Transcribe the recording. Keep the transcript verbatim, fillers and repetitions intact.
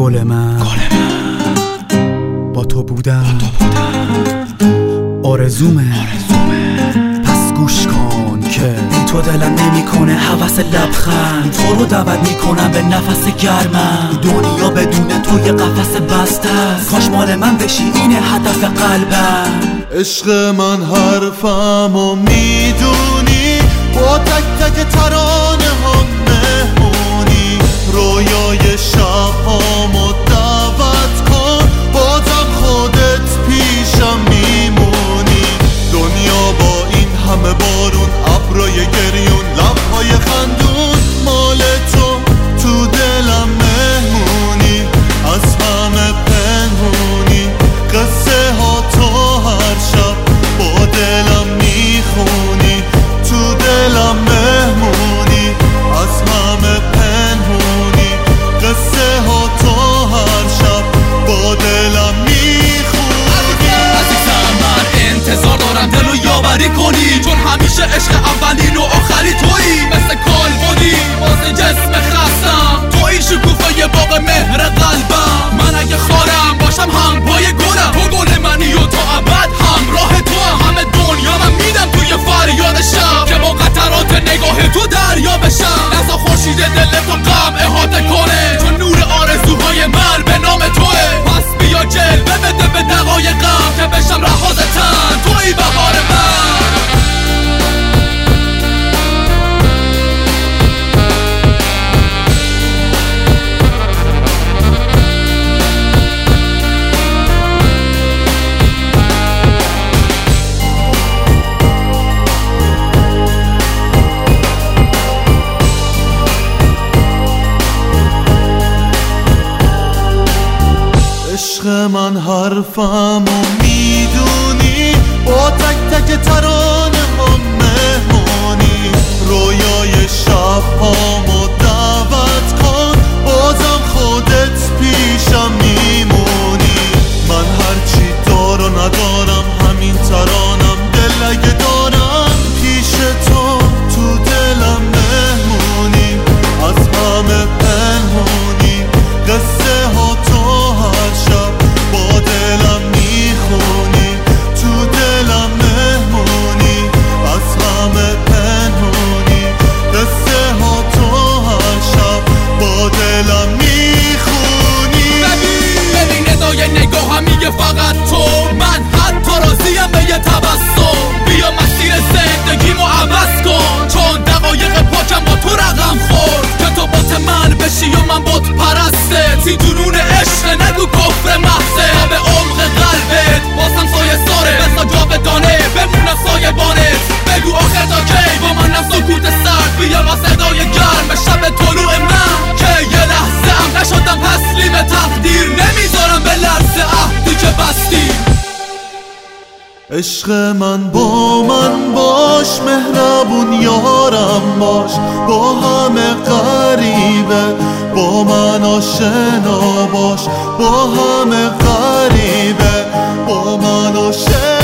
گل من با تو بودم آرزومه پس گوش کن که بی تو دلم نمیکنه هوس لبخند، تو رو دعوت میکنم به نفس گرمم. دنیا بدون تو یه قفس بسته است، کاش مال من بشی اینه هدف قلبم. عشق من حرفمو میدونی، با تک تک ترانه هم مهمونی. رویای شبهامو دعوت کن، بازم خودت پیشم میمونی. دنیا با این همه بارون، ابرای گریون، لبهای خندون، مال تو تو دلم مهمونی. از همه پنهونی، قصه ها تو هر شب با دلم میخونی. تو دلم مهمونی، از همه پنهونی، قصه ها تو هر شب با دلم میخونی. عزیزم من انتظار دارم دلو یاوری کنی، چون همیشه عشق اولین و آخری تویی. مثل کال بودی واسه جسم خستم، تویی شکوفه باغ مهر قلبم. من اگه خارم باشم هم پای گلم، تو گل منی و تا ابد همراه تو هم. همه دنیا من میدم توی فریاد شب، که با قطرات نگاه تو دریا بشم. نزا خورشید دل تو غم احاطه کنه، چون نور آرزوهای من به نام توه. پس بیا جلوه بده به دقایقم، که بشم رهاز تن توی بهار من. عشق من حرفمو میدونی، با تک تک ترانه هم مهمونی. رویای شبهامو دعوت کن، بازم خودت پیشم میمونی. من هرچی دار و ندارم همین ترانم، دل اگه دارم پیش تو تو دلم مهمونی. از همه پنهونی، قصه ها تو هر شب با دلم میخونی. تو دلم مهمونی، از همه پنهونی، قصه ها تو هر شب با دلم میخونی. ببین ببین ندای نگاهم میگه فقط تو، من حتی راضیم به یه تبسم. بیا مسیر زندگیمو عوض کن، چون دقایق پاکم با تو رقم خورد. که تو بات من بشی و من بات پرسته، سی جنون عشق نگو کفر محضه. به عمق قلبت باسم سایه ساره، بسا جاودانه بمونم سایه بانت. بگو آخر تا کی با من نفس سکوت سرد، بیا با صدای گرم شب طلوع من. که یه لحظه ام نشدم تسلیم تقدیر، نمیذارم به لرزه عهدی که بستی. عشق من با من باش، مهربون یارم باش. با همه غریبه با من آشنا باش، با همه غریبه با من آشنا